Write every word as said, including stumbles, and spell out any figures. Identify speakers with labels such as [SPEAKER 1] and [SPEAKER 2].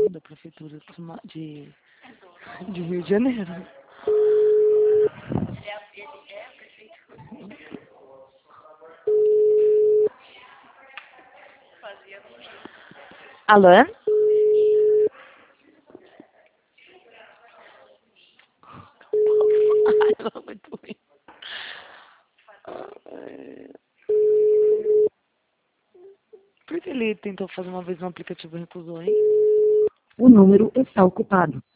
[SPEAKER 1] da Prefeitura de, Ma- de, de Rio de Janeiro. Alô? Ai, ela é muito ruim. Ai. Por que ele tentou fazer uma vez no aplicativo e recusou, hein?
[SPEAKER 2] O número está ocupado.